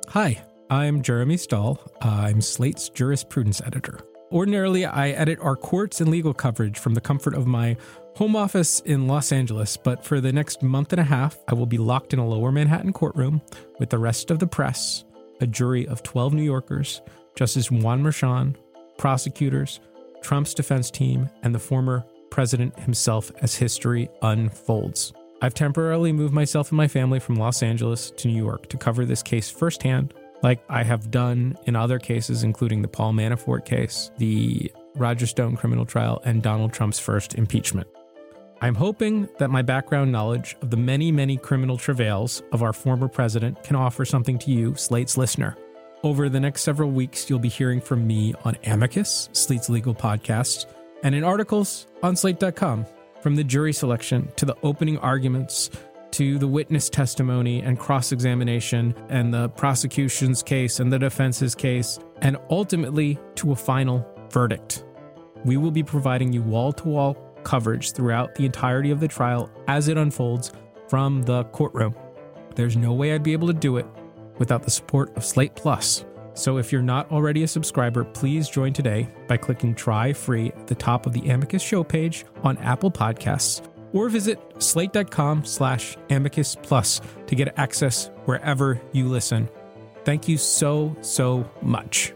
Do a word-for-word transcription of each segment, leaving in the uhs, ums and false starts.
Hi, I'm Jeremy Stahl. I'm Slate's jurisprudence editor. Ordinarily, I edit our courts and legal coverage from the comfort of my home office in Los Angeles, but for the next month and a half, I will be locked in a lower Manhattan courtroom with the rest of the press, a jury of twelve New Yorkers, Justice Juan Merchan, prosecutors, Trump's defense team, and the former president himself as history unfolds. I've temporarily moved myself and my family from Los Angeles to New York to cover this case firsthand, like I have done in other cases, including the Paul Manafort case, the Roger Stone criminal trial, and Donald Trump's first impeachment. I'm hoping that my background knowledge of the many, many criminal travails of our former president can offer something to you, Slate's listener. Over the next several weeks, you'll be hearing from me on Amicus, Slate's legal podcast, and in articles on slate dot com, from the jury selection to the opening arguments to the witness testimony and cross-examination and the prosecution's case and the defense's case, and ultimately to a final verdict. We will be providing you wall-to-wall coverage throughout the entirety of the trial as it unfolds from the courtroom. There's no way I'd be able to do it without the support of Slate Plus. So if you're not already a subscriber, please join today by clicking try free at the top of the Amicus show page on Apple Podcasts, or visit slate.com slash amicus plus to get access wherever you listen. Thank you so, so much.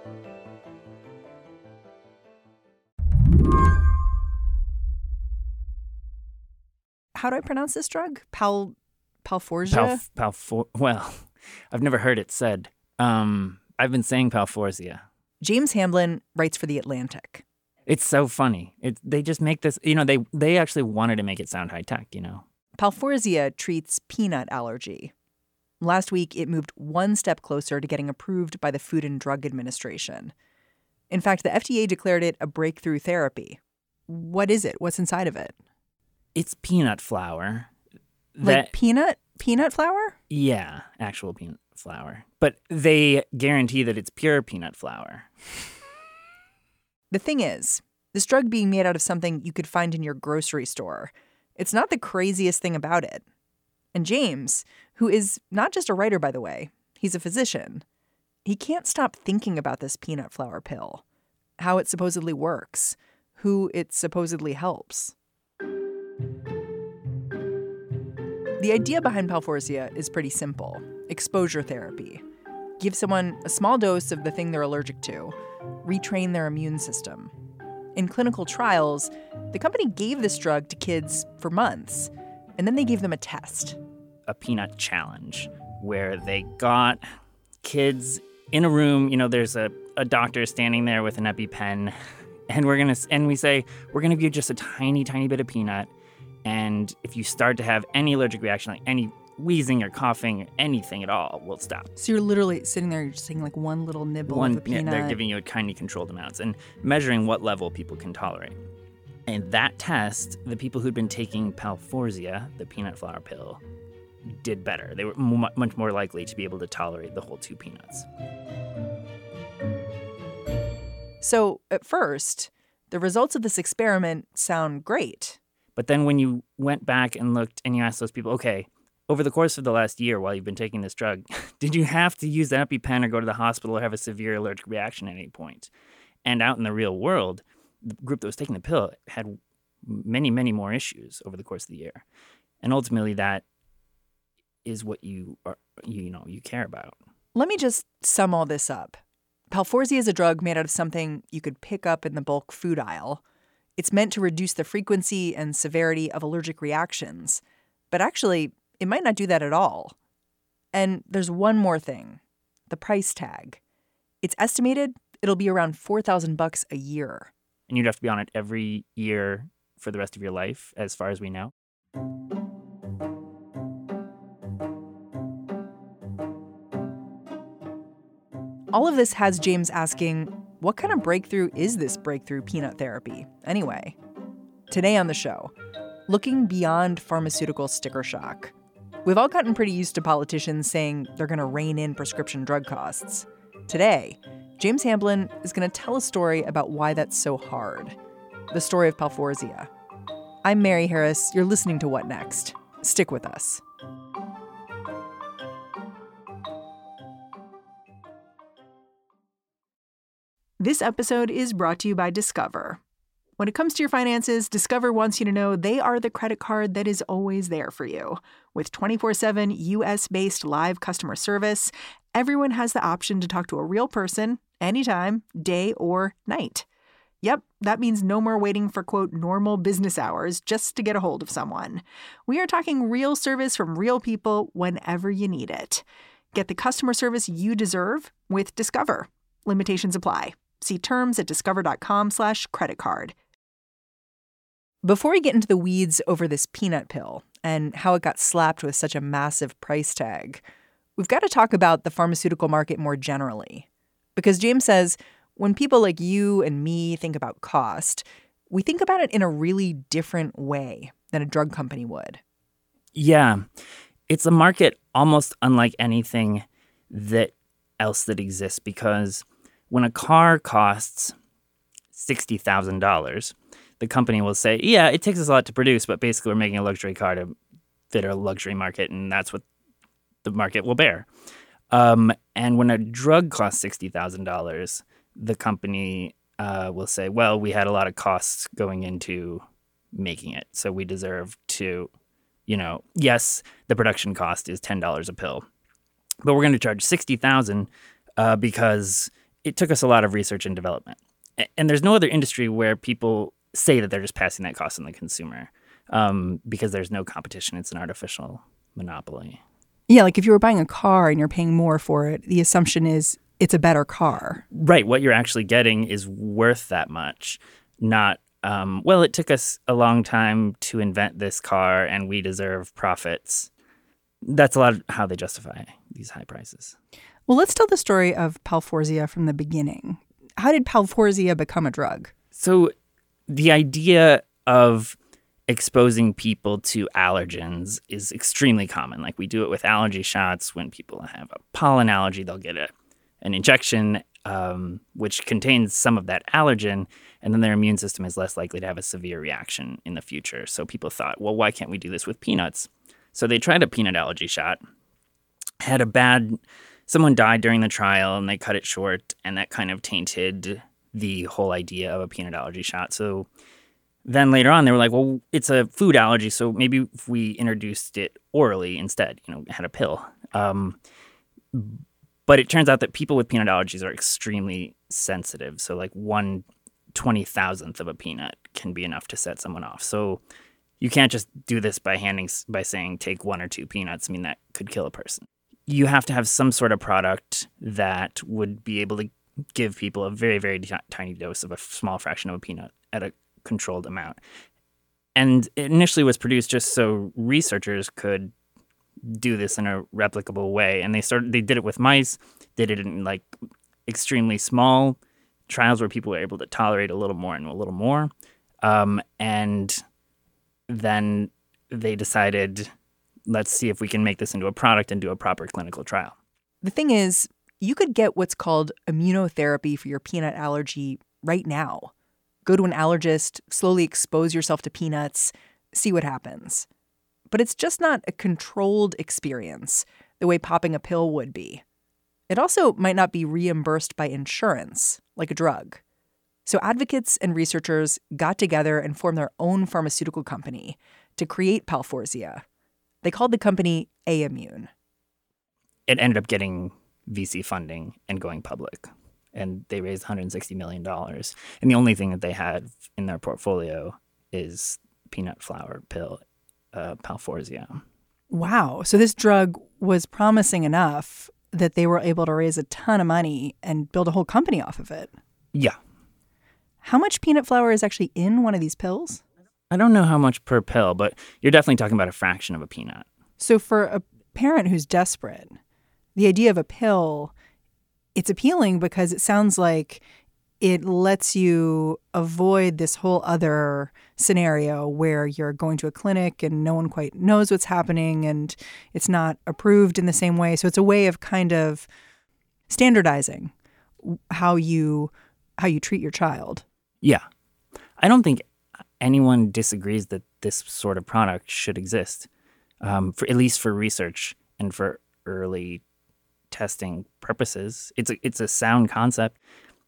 How do I pronounce this drug? Pal, Palforzia? Pal, Palfor, well, I've never heard it said. Um... I've been saying Palforzia. James Hamblin writes for The Atlantic. It's so funny. It, they just make this, you know, they, they actually wanted to make it sound high tech, you know. Palforzia treats peanut allergy. Last week, it moved one step closer to getting approved by the Food and Drug Administration. In fact, the F D A declared it a breakthrough therapy. What is it? What's inside of it? It's peanut flour. Like that, peanut? Peanut flour? Yeah, actual peanut flour. But they guarantee that it's pure peanut flour. The thing is, this drug being made out of something you could find in your grocery store, it's not the craziest thing about it. And James, who is not just a writer, by the way, he's a physician, he can't stop thinking about this peanut flour pill, how it supposedly works, who it supposedly helps. The idea behind Palforzia is pretty simple. Exposure therapy. Give someone a small dose of the thing they're allergic to, retrain their immune system. In clinical trials, the company gave this drug to kids for months, and then they gave them a test. A peanut challenge, where they got kids in a room, you know, there's a, a doctor standing there with an EpiPen, and we're gonna and we say, we're gonna give you just a tiny, tiny bit of peanut, and if you start to have any allergic reaction, like any wheezing or coughing, anything at all, will stop. So you're literally sitting there, you're just taking like one little nibble one, of a peanut. They're giving you a tiny controlled amounts and measuring what level people can tolerate. And that test, the people who'd been taking Palforzia, the peanut flour pill, did better. They were m- much more likely to be able to tolerate the whole two peanuts. So at first, the results of this experiment sound great. But then when you went back and looked and you asked those people, okay, over the course of the last year while you've been taking this drug, did you have to use the EpiPen or go to the hospital or have a severe allergic reaction at any point? And out in the real world, the group that was taking the pill had many, many more issues over the course of the year. And ultimately, that is what you are, you know, you care about. Let me just sum all this up. Palforzia is a drug made out of something you could pick up in the bulk food aisle. It's meant to reduce the frequency and severity of allergic reactions. But actually, it might not do that at all. And there's one more thing, the price tag. It's estimated it'll be around four thousand bucks a year. And you'd have to be on it every year for the rest of your life, as far as we know. All of this has James asking, what kind of breakthrough is this breakthrough peanut therapy, anyway? Today on the show, looking beyond pharmaceutical sticker shock. We've all gotten pretty used to politicians saying they're going to rein in prescription drug costs. Today, James Hamblin is going to tell a story about why that's so hard. The story of Palforzia. I'm Mary Harris. You're listening to What Next? Stick with us. This episode is brought to you by Discover. When it comes to your finances, Discover wants you to know they are the credit card that is always there for you. With twenty-four seven U S-based live customer service, everyone has the option to talk to a real person anytime, day or night. Yep, that means no more waiting for, quote, normal business hours just to get a hold of someone. We are talking real service from real people whenever you need it. Get the customer service you deserve with Discover. Limitations apply. See terms at discover.com slash credit card. Before we get into the weeds over this peanut pill and how it got slapped with such a massive price tag, we've got to talk about the pharmaceutical market more generally. Because James says when people like you and me think about cost, we think about it in a really different way than a drug company would. Yeah, it's a market almost unlike anything that else that exists, because when a car costs sixty thousand dollars, the company will say, yeah, it takes us a lot to produce, but basically we're making a luxury car to fit a luxury market, and that's what the market will bear. Um, and when a drug costs sixty thousand dollars, the company uh, will say, well, we had a lot of costs going into making it, so we deserve to, you know, yes, the production cost is ten dollars a pill, but we're going to charge sixty thousand dollars uh, because it took us a lot of research and development. And there's no other industry where people say that they're just passing that cost on the consumer um, because there's no competition. It's an artificial monopoly. Yeah, like if you were buying a car and you're paying more for it, the assumption is it's a better car. Right. What you're actually getting is worth that much, not, um, well, it took us a long time to invent this car and we deserve profits. That's a lot of how they justify these high prices. Well, let's tell the story of Palforzia from the beginning. How did Palforzia become a drug? So the idea of exposing people to allergens is extremely common. Like we do it with allergy shots. When people have a pollen allergy, they'll get a, an injection um, which contains some of that allergen, and then their immune system is less likely to have a severe reaction in the future. So people thought, well, why can't we do this with peanuts? So they tried a peanut allergy shot, had a bad... Someone died during the trial and they cut it short, and that kind of tainted the whole idea of a peanut allergy shot. So then later on, they were like, well, it's a food allergy, so maybe if we introduced it orally instead, you know, had a pill. Um, but it turns out that people with peanut allergies are extremely sensitive. So like one twenty thousandth of a peanut can be enough to set someone off. So you can't just do this by handing, by saying take one or two peanuts. I mean, that could kill a person. You have to have some sort of product that would be able to give people a very, very t- tiny dose of a small fraction of a peanut at a controlled amount. And it initially was produced just so researchers could do this in a replicable way. And they started, they did it with mice, did it in like extremely small trials where people were able to tolerate a little more and a little more. Um, and then they decided, let's see if we can make this into a product and do a proper clinical trial. The thing is, you could get what's called immunotherapy for your peanut allergy right now. Go to an allergist, slowly expose yourself to peanuts, see what happens. But it's just not a controlled experience the way popping a pill would be. It also might not be reimbursed by insurance, like a drug. So advocates and researchers got together and formed their own pharmaceutical company to create Palforzia. They called the company Aimmune. It ended up getting V C funding and going public. And they raised one hundred sixty million dollars. And the only thing that they had in their portfolio is peanut flour pill, uh, Palforzia. Wow. So this drug was promising enough that they were able to raise a ton of money and build a whole company off of it. Yeah. How much peanut flour is actually in one of these pills? I don't know how much per pill, but you're definitely talking about a fraction of a peanut. So for a parent who's desperate, the idea of a pill, it's appealing because it sounds like it lets you avoid this whole other scenario where you're going to a clinic and no one quite knows what's happening and it's not approved in the same way. So it's a way of kind of standardizing how you how you treat your child. Yeah. I don't think anyone disagrees that this sort of product should exist, um, for at least for research and for early testing purposes. It's a, it's a sound concept.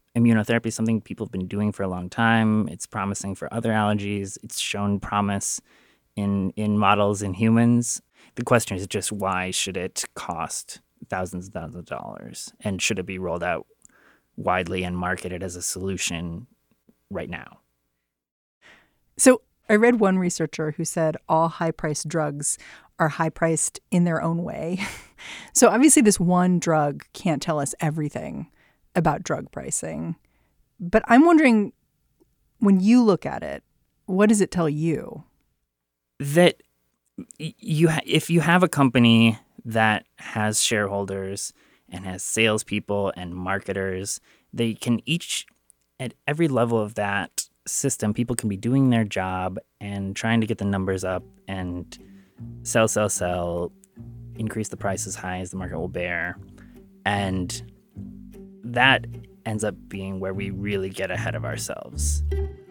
immunotherapy is something people have been doing for a long time. It's promising for other allergies. It's shown promise in in models in humans. The question is just, why should it cost thousands and thousands of dollars? And should it be rolled out widely and marketed as a solution right now? So I read one researcher who said all high-priced drugs are high-priced in their own way. So obviously this one drug can't tell us everything about drug pricing. But I'm wondering, when you look at it, what does it tell you? That you, ha- if you have a company that has shareholders and has salespeople and marketers, they can each, at every level of that system, people can be doing their job and trying to get the numbers up and sell, sell, sell, increase the price as high as the market will bear. And that ends up being where we really get ahead of ourselves.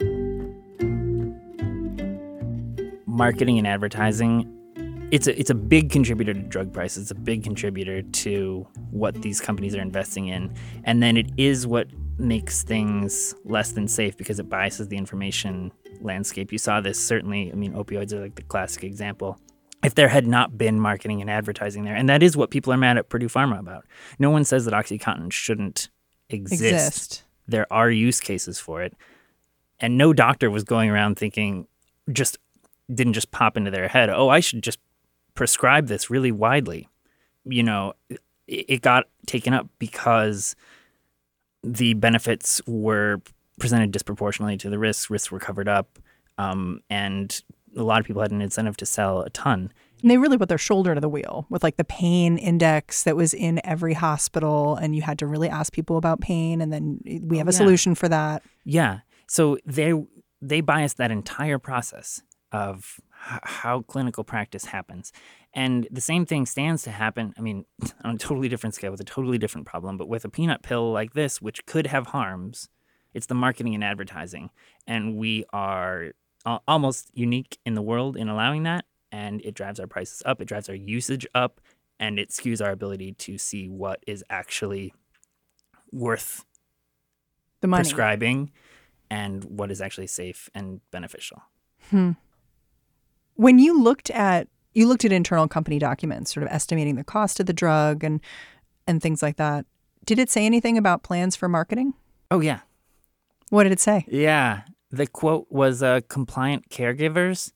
Marketing and advertising, it's a, it's a big contributor to drug prices. It's a big contributor to what these companies are investing in. And then it is what makes things less than safe because it biases the information landscape. You saw this certainly. I mean, opioids are like the classic example. If there had not been marketing and advertising there, and that is what people are mad at Purdue Pharma about. No one says that OxyContin shouldn't exist. exist. There are use cases for it. And no doctor was going around thinking, just didn't just pop into their head, oh, I should just prescribe this really widely. You know, it, it got taken up because the benefits were presented disproportionately to the risks. Risks were covered up. Um, and a lot of people had an incentive to sell a ton. And they really put their shoulder to the wheel with like the pain index that was in every hospital. And you had to really ask people about pain. And then we have a yeah. solution for that. Yeah. So they they biased that entire process of h- how clinical practice happens. And the same thing stands to happen, I mean, on a totally different scale with a totally different problem, but with a peanut pill like this, which could have harms, it's the marketing and advertising. And we are a- almost unique in the world in allowing that. And it drives our prices up, it drives our usage up, and it skews our ability to see what is actually worth the money. Prescribing and what is actually safe and beneficial. Hmm. When you looked at you looked at internal company documents, sort of estimating the cost of the drug and and things like that, did it say anything about plans for marketing? Oh, yeah. What did it say? Yeah. The quote was uh, compliant caregivers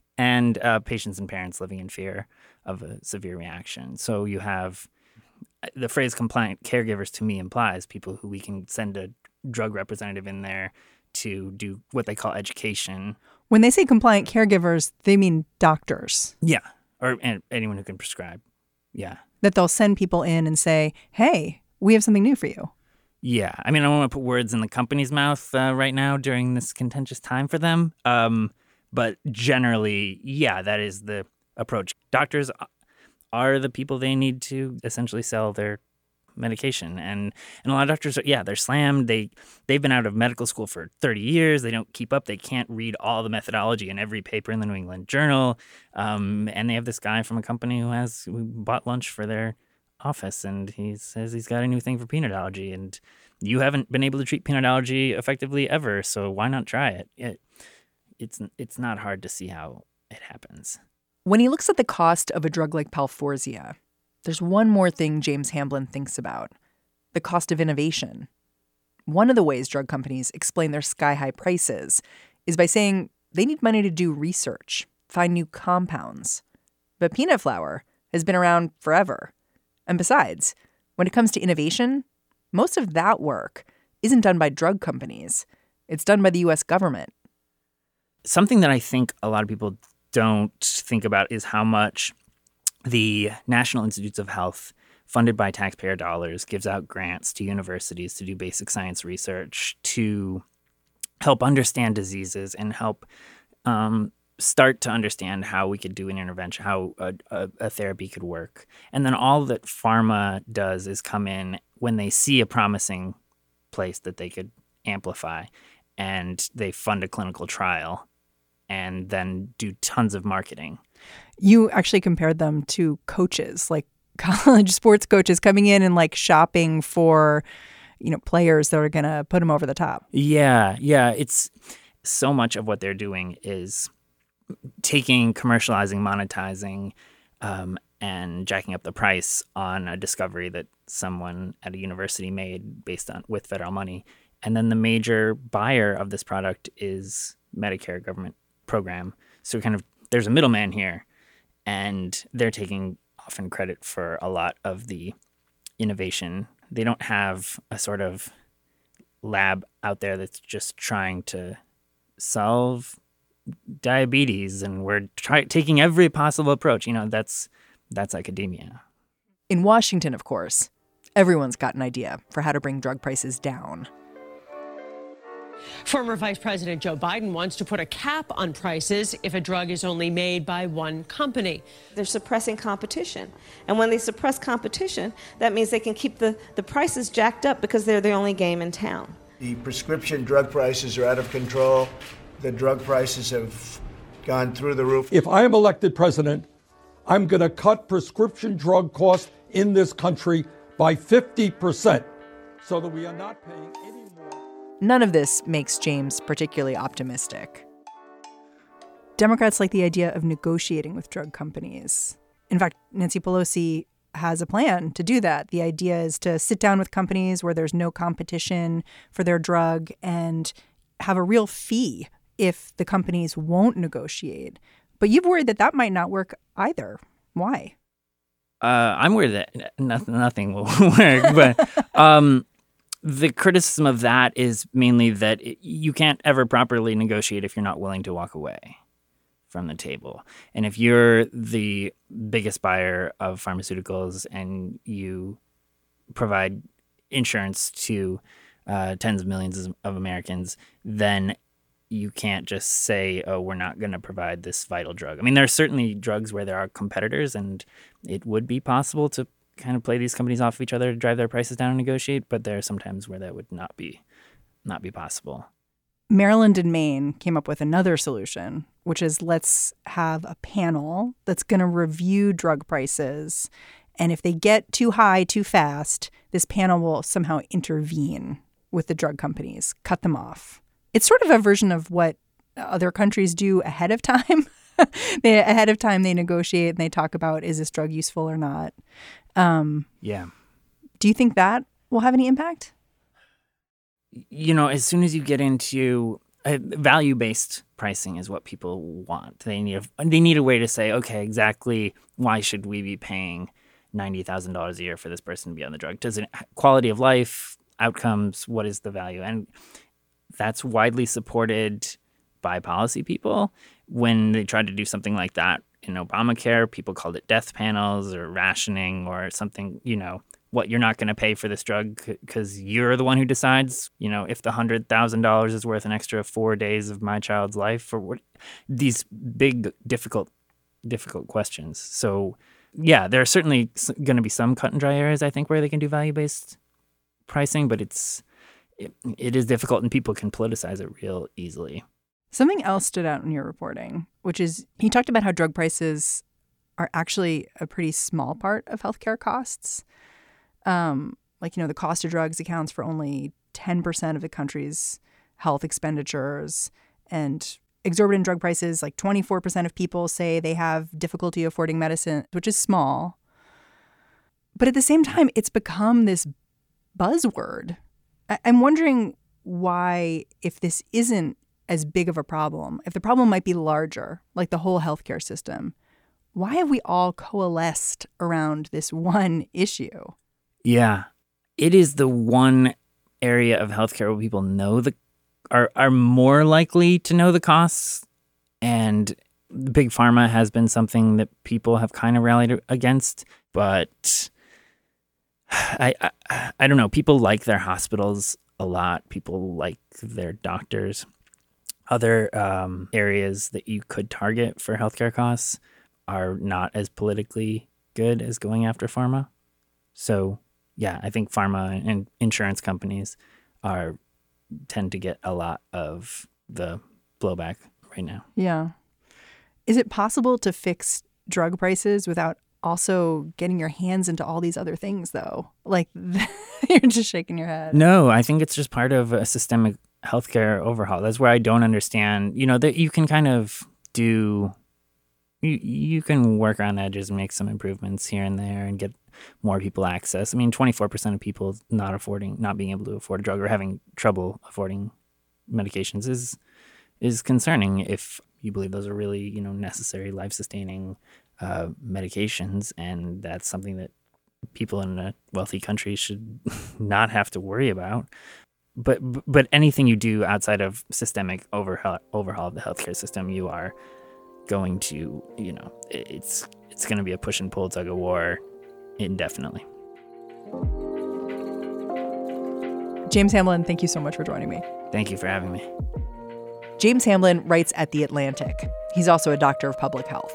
and uh, patients and parents living in fear of a severe reaction. So you have the phrase compliant caregivers to me implies people who we can send a drug representative in there to do what they call education. When they say compliant caregivers, they mean doctors. Yeah, or and anyone who can prescribe. Yeah. That they'll send people in and say, hey, we have something new for you. Yeah. I mean, I don't want to put words in the company's mouth uh, right now during this contentious time for them. Um, but generally, yeah, that is the approach. Doctors are the people they need to essentially sell their medication. And and a lot of doctors, are, yeah, they're slammed. They, they've been out of medical school for thirty years. They don't keep up. They can't read all the methodology in every paper in the New England Journal. Um, and they have this guy from a company who has who bought lunch for their office, and he says he's got a new thing for peanut allergy. And you haven't been able to treat peanut allergy effectively ever, so why not try it? it it's it's not hard to see how it happens. When he looks at the cost of a drug like Palforzia, there's one more thing James Hamblin thinks about: the cost of innovation. One of the ways drug companies explain their sky-high prices is by saying they need money to do research, find new compounds. But peanut flour has been around forever. And besides, when it comes to innovation, most of that work isn't done by drug companies. It's done by the U S government. Something that I think a lot of people don't think about is how much the National Institutes of Health, funded by taxpayer dollars, gives out grants to universities to do basic science research to help understand diseases and help um, start to understand how we could do an intervention, how a, a, a therapy could work. And then all that pharma does is come in when they see a promising place that they could amplify, and they fund a clinical trial and then do tons of marketing. You actually compared them to coaches, like college sports coaches coming in and like shopping for, you know, players that are going to put them over the top. Yeah, yeah. It's so much of what they're doing is taking, commercializing, monetizing, um, and jacking up the price on a discovery that someone at a university made based on with federal money. And then the major buyer of this product is Medicare government program. So kind of there's a middleman here, and they're taking often credit for a lot of the innovation. They don't have a sort of lab out there that's just trying to solve diabetes, and we're try- taking every possible approach. You know, that's that's academia. In Washington, of course, everyone's got an idea for how to bring drug prices down. Former Vice President Joe Biden wants to put a cap on prices if a drug is only made by one company. They're suppressing competition. And when they suppress competition, that means they can keep the, the prices jacked up because they're the only game in town. The prescription drug prices are out of control. The drug prices have gone through the roof. If I am elected president, I'm going to cut prescription drug costs in this country by fifty percent so that we are not paying any more. None of this makes James particularly optimistic. Democrats like the idea of negotiating with drug companies. In fact, Nancy Pelosi has a plan to do that. The idea is to sit down with companies where there's no competition for their drug and have a real fee if the companies won't negotiate. But you've worried that that might not work either. Why? Uh, I'm worried that nothing, nothing will work. But um, the criticism of that is mainly that it, you can't ever properly negotiate if you're not willing to walk away from the table. And if you're the biggest buyer of pharmaceuticals and you provide insurance to uh, tens of millions of Americans, then you can't just say, oh, we're not going to provide this vital drug. I mean, there are certainly drugs where there are competitors, and it would be possible to kind of play these companies off of each other to drive their prices down and negotiate, but there are some times where that would not be not be possible. Maryland and Maine came up with another solution, which is let's have a panel that's going to review drug prices. And if they get too high too fast, this panel will somehow intervene with the drug companies, cut them off. It's sort of a version of what other countries do ahead of time. they, ahead of time, they negotiate and they talk about, is this drug useful or not? Um, yeah. Do you think that will have any impact? You know, as soon as you get into uh, value-based pricing is what people want. They need a, they need a way to say, okay, exactly why should we be paying ninety thousand dollars a year for this person to be on the drug? Does it quality of life, outcomes, what is the value? And that's widely supported by policy people. When they tried to do something like that in Obamacare, people called it death panels or rationing or something, you know, what, you're not going to pay for this drug because you're the one who decides, you know, if the one hundred thousand dollars is worth an extra four days of my child's life, or what, these big, difficult, difficult questions. So, yeah, there are certainly going to be some cut and dry areas, I think, where they can do value-based pricing, but it's It, it is difficult, and people can politicize it real easily. Something else stood out in your reporting, which is he talked about how drug prices are actually a pretty small part of healthcare costs. Um, like, you know, the cost of drugs accounts for only ten percent of the country's health expenditures, and exorbitant drug prices, like twenty-four percent of people say they have difficulty affording medicine, which is small. But at the same time, it's become this buzzword. I'm wondering why, if this isn't as big of a problem, if the problem might be larger, like the whole healthcare system, why have we all coalesced around this one issue? Yeah, it is the one area of healthcare where people know the are are more likely to know the costs, and big pharma has been something that people have kind of rallied against, but I, I I don't know. People like their hospitals a lot. People like their doctors. Other um, areas that you could target for healthcare costs are not as politically good as going after pharma. So, yeah, I think pharma and insurance companies are tend to get a lot of the blowback right now. Yeah. Is it possible to fix drug prices without also getting your hands into all these other things, though? Like, you're just shaking your head. No, I think it's just part of a systemic healthcare overhaul. That's where I don't understand, you know, that you can kind of do, you, you can work around edges and make some improvements here and there and get more people access. I mean, twenty-four percent of people not affording, not being able to afford a drug or having trouble affording medications is is concerning if you believe those are really, you know, necessary, life-sustaining uh, medications. And that's something that people in a wealthy country should not have to worry about. But but anything you do outside of systemic overhaul, overhaul of the healthcare system, you are going to, you know, it's it's going to be a push and pull tug of war indefinitely. James Hamblin, thank you so much for joining me. Thank you for having me. James Hamblin writes at The Atlantic. He's also a doctor of public health.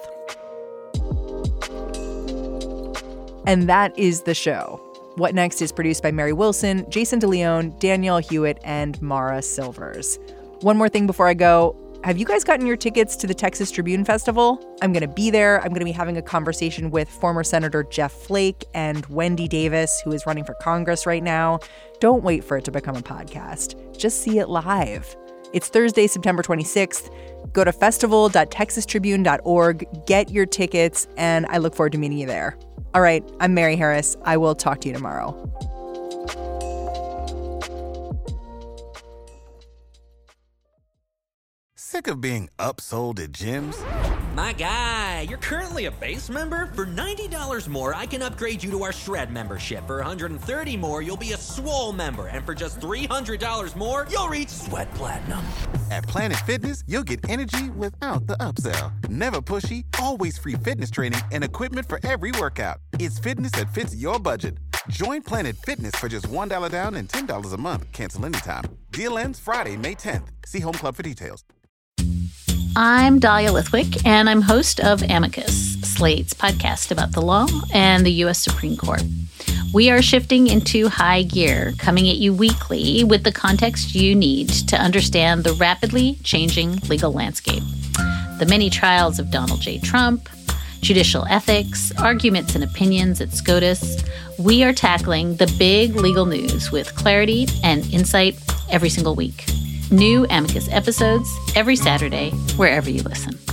And that is the show. What Next is produced by Mary Wilson, Jason DeLeon, Danielle Hewitt, and Mara Silvers. One more thing before I go. Have you guys gotten your tickets to the Texas Tribune Festival? I'm going to be there. I'm going to be having a conversation with former Senator Jeff Flake and Wendy Davis, who is running for Congress right now. Don't wait for it to become a podcast. Just see it live. It's Thursday, September twenty-sixth. Go to festival dot texas tribune dot org, get your tickets, and I look forward to meeting you there. All right, I'm Mary Harris. I will talk to you tomorrow. Sick of being upsold at gyms? My guy, you're currently a base member. For ninety dollars more, I can upgrade you to our Shred membership. For one hundred thirty dollars more, you'll be a Swole member. And for just three hundred dollars more, you'll reach Sweat Platinum. At Planet Fitness, you'll get energy without the upsell. Never pushy, always free fitness training and equipment for every workout. It's fitness that fits your budget. Join Planet Fitness for just one dollar down and ten dollars a month. Cancel anytime. Deal ends Friday, May tenth. See Home Club for details. I'm Dahlia Lithwick, and I'm host of Amicus, Slate's podcast about the law and the U S Supreme Court. We are shifting into high gear, coming at you weekly with the context you need to understand the rapidly changing legal landscape. The many trials of Donald J. Trump, judicial ethics, arguments and opinions at SCOTUS. We are tackling the big legal news with clarity and insight every single week. New Amicus episodes every Saturday, wherever you listen.